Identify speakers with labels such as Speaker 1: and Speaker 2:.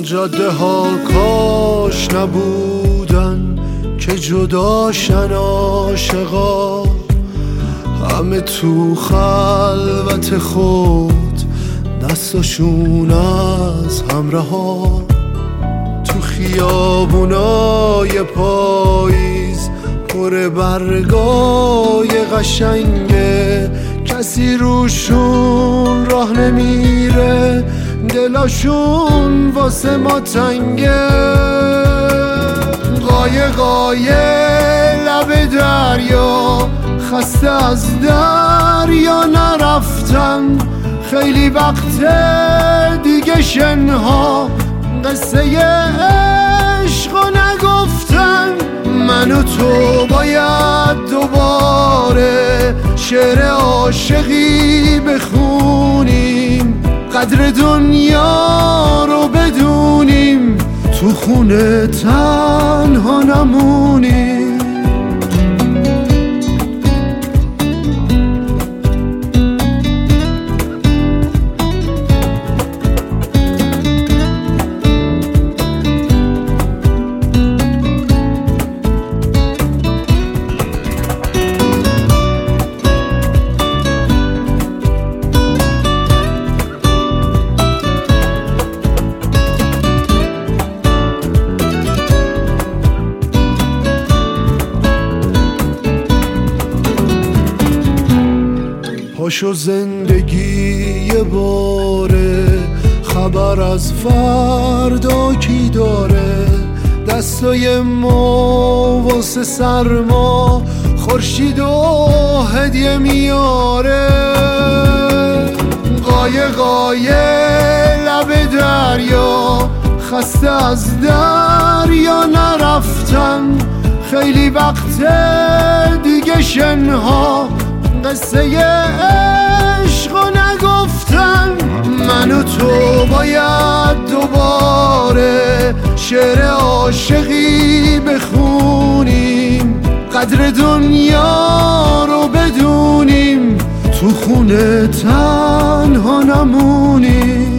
Speaker 1: جاده ها کاش نبودن که جداشن عاشقا، همه تو خلوت خود دستاشون از هم رها. تو خیابونای پاییز پر برگای قشنگه، کسی روشون راه نمیره، دلاشون واسه ما تنگه. قایقای لب دریا خسته از دریا نرفتن، خیلی وقت دیگه شنها قصه عشقو نگفتن. من و تو باید دوباره شعر عاشقی بخونیم، قدر دنیا رو بدونیم، تو خونه تنها نمونیم. پاشو زندگی یه باره، خبر از فردا کی داره؟ دستای ما واسه سرما خورشید و هدیه میاره. قایقای لب دریا خسته از دریا نرفتن، خیلی وقت دیگه شنها قصه عشقو نگفتن. من و تو باید دوباره شعر عاشقی بخونیم، قدر دنیا رو بدونیم، تو خونه تنها نمونیم.